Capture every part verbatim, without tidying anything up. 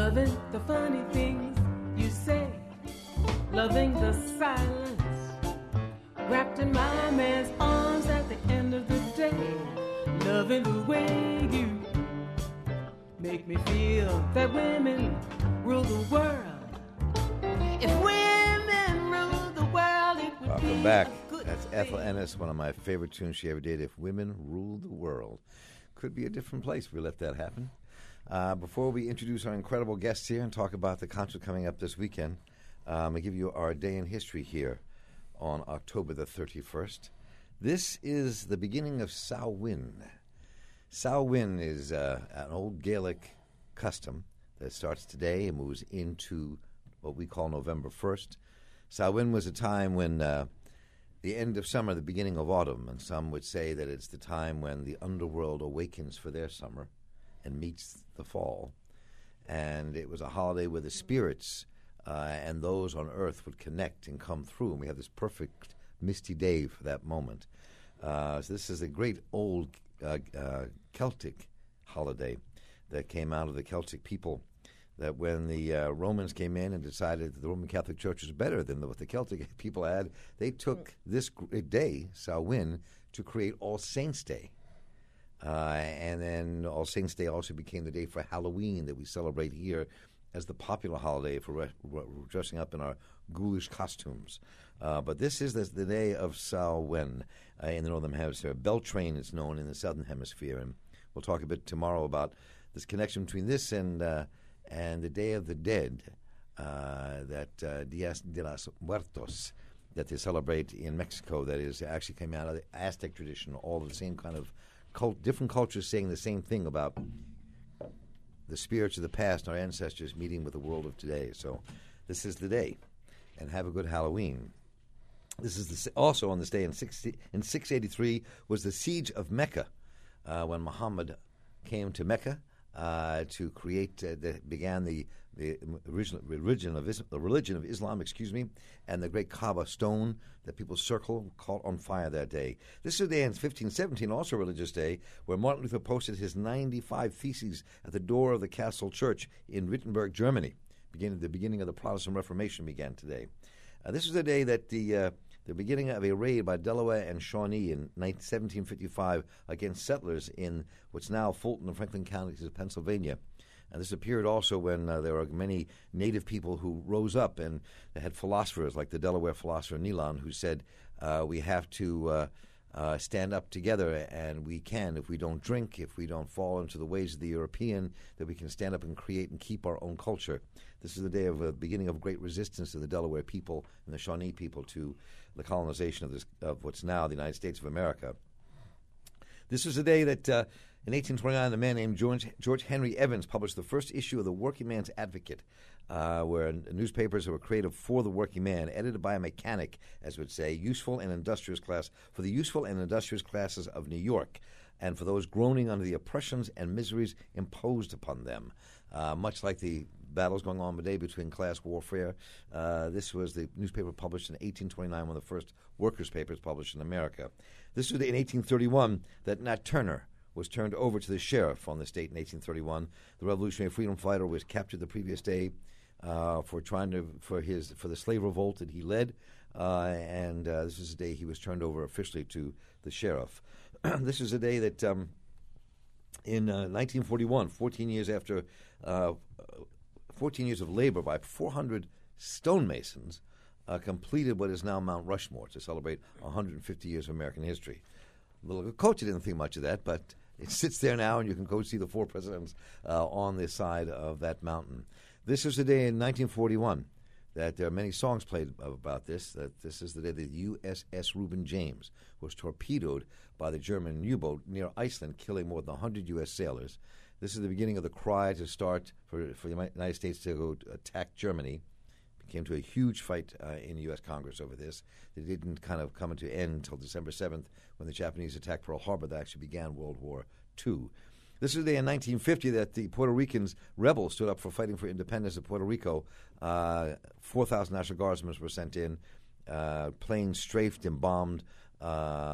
Loving the funny things you say, loving the silence, wrapped in my man's arms at the end of the day, loving the way you make me feel that women rule the world. If women ruled the world, it would Welcome be back. a good That's thing. Ethel Ennis, one of my favorite tunes she ever did. If Women Ruled the World. Could be a different place if we let that happen. Uh, before we introduce our incredible guests here and talk about the concert coming up this weekend, um, I give you our day in history here on October the thirty-first. This is the beginning of Samhain. Samhain is uh, an old Gaelic custom that starts today and moves into what we call November first. Samhain was a time when uh, the end of summer, the beginning of autumn, and some would say that it's the time when the underworld awakens for their summer and meets the fall. And it was a holiday where the spirits uh, and those on earth would connect and come through, and we have this perfect misty day for that moment. Uh, so this is a great old uh, uh, Celtic holiday that came out of the Celtic people, that when the uh, Romans came in and decided that the Roman Catholic Church was better than the, what the Celtic people had, they took this g- day, Samhain, to create All Saints' Day. Uh, and then All Saints' Day also became the day for Halloween that we celebrate here as the popular holiday for re- re- dressing up in our ghoulish costumes. Uh, but this is the, the day of Samhain uh, in the Northern Hemisphere. Beltane is known in the Southern Hemisphere, and we'll talk a bit tomorrow about this connection between this and uh, and the Day of the Dead, uh, that uh, Dias de los Muertos, that they celebrate in Mexico, that is actually came out of the Aztec tradition, all the same kind of cult, different cultures saying the same thing about the spirits of the past, our ancestors meeting with the world of today. So this is the day, and have a good Halloween. This is the, also on this day in, sixty, in six eighty-three was the siege of Mecca, uh, when Muhammad came to Mecca uh, to create, uh, the, began the the original religion of Islam, the religion of Islam, excuse me, and the great Kaaba stone that people circle caught on fire that day. This is the day in fifteen seventeen, also a religious day, where Martin Luther posted his ninety-five theses at the door of the Castle Church in Wittenberg, Germany. Beginning, the beginning of the Protestant Reformation began today. Uh, this was the day that the uh, the beginning of a raid by Delaware and Shawnee in seventeen fifty-five against settlers in what's now Fulton and Franklin counties of Pennsylvania. And this appeared also when uh, there were many native people who rose up, and they had philosophers like the Delaware philosopher Nealon, who said, uh, we have to uh, uh, stand up together, and we can if we don't drink, if we don't fall into the ways of the European, that we can stand up and create and keep our own culture. This is the day of the uh, beginning of great resistance of the Delaware people and the Shawnee people to the colonization of, this, of what's now the United States of America. This was the day that uh, in eighteen twenty-nine, a man named George, George Henry Evans published the first issue of the Working Man's Advocate, uh, where newspapers that were created for the working man, edited by a mechanic, as would say, useful and industrious class, for the useful and industrious classes of New York, and for those groaning under the oppressions and miseries imposed upon them. Uh, much like the battles going on today between class warfare, uh, this was the newspaper published in eighteen twenty-nine, one of the first workers' papers published in America. This was in eighteen thirty-one that Nat Turner was turned over to the sheriff on the state in eighteen thirty-one. The Revolutionary Freedom Fighter was captured the previous day uh, for trying to for his for the slave revolt that he led, uh, and uh, this is the day he was turned over officially to the sheriff. This is a day that um, in uh, nineteen forty-one, fourteen years after, uh, fourteen years of labor by four hundred stonemasons, uh, completed what is now Mount Rushmore to celebrate one hundred fifty years of American history. The Lakota didn't think much of that, but it sits there now, and you can go see the four presidents uh, on this side of that mountain. This is the day in nineteen forty-one that there are many songs played about this, that this is the day that U S S Reuben James was torpedoed by the German U-boat near Iceland, killing more than one hundred U S sailors. This is the beginning of the cry to start for, for the United States to go to attack Germany. It came to a huge fight uh, in the U S Congress over this. It didn't kind of come to end until December seventh when the Japanese attacked Pearl Harbor. That actually began World War Two. This is the day in nineteen fifty that the Puerto Ricans rebels stood up for fighting for independence of Puerto Rico. Uh, four thousand National Guardsmen were sent in. Uh, planes strafed and bombed uh,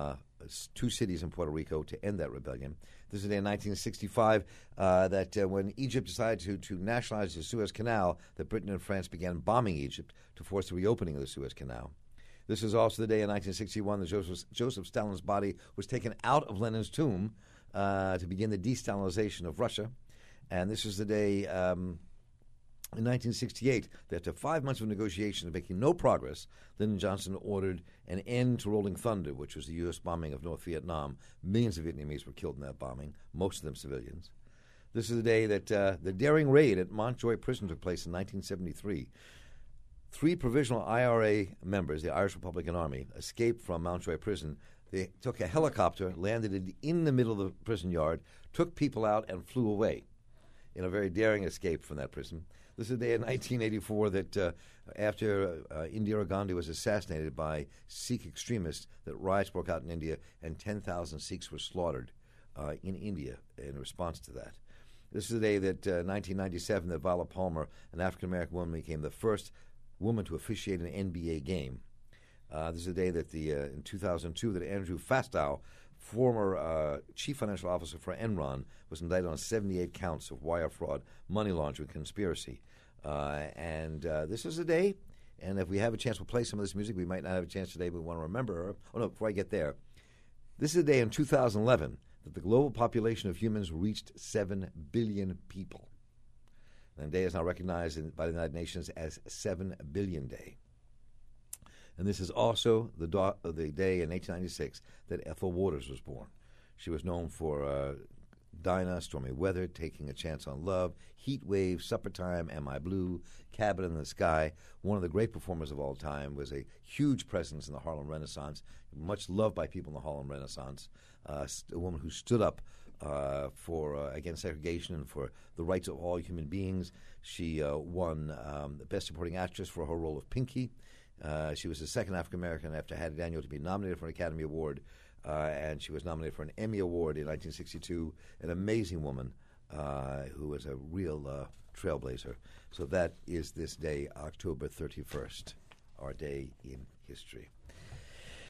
two cities in Puerto Rico to end that rebellion. This is the day in nineteen sixty-five uh, that uh, when Egypt decided to, to nationalize the Suez Canal, that Britain and France began bombing Egypt to force the reopening of the Suez Canal. This is also the day in nineteen sixty-one that Joseph, Joseph Stalin's body was taken out of Lenin's tomb uh, to begin the de-Stalinization of Russia. And this is the day um, in nineteen sixty-eight that after five months of negotiations making no progress, Lyndon Johnson ordered an end to Rolling Thunder, which was the U S bombing of North Vietnam. Millions of Vietnamese were killed in that bombing, most of them civilians. This is the day that uh, the daring raid at Montjoy Prison took place in nineteen seventy-three. Three provisional I R A members, the Irish Republican Army, escaped from Mountjoy Prison. They took a helicopter, landed in, in the middle of the prison yard, took people out, and flew away in a very daring escape from that prison. This is the day in nineteen eighty-four that uh, after uh, Indira Gandhi was assassinated by Sikh extremists, that riots broke out in India, and ten thousand Sikhs were slaughtered uh, in India in response to that. This is the day that uh, nineteen ninety-seven that Vala Palmer, an African-American woman, became the first woman to officiate an N B A game. Uh, this is the day that the uh, in two thousand two that Andrew Fastow, former uh, chief financial officer for Enron, was indicted on seventy-eight counts of wire fraud, money laundering, conspiracy. Uh, and uh, this is the day, and if we have a chance, we'll play some of this music. We might not have a chance today, but we want to remember her. Oh, no, before I get there. This is the day in two thousand eleven that the global population of humans reached seven billion people. And the day is now recognized in, by the United Nations as seven billion Day. And this is also the, do- the day in eighteen ninety-six that Ethel Waters was born. She was known for uh, Dinah, Stormy Weather, Taking a Chance on Love, Heat Wave, Supper Time, Am I Blue, Cabin in the Sky. One of the great performers of all time, was a huge presence in the Harlem Renaissance, much loved by people in the Harlem Renaissance, uh, a woman who stood up Uh, for uh, against segregation and for the rights of all human beings. She uh, won um, the Best Supporting Actress for her role of Pinky. Uh, she was the second African American after Hattie Daniel to be nominated for an Academy Award, uh, and she was nominated for an Emmy Award in nineteen sixty-two. An amazing woman uh, who was a real uh, trailblazer. So that is this day, October thirty-first, our day in history.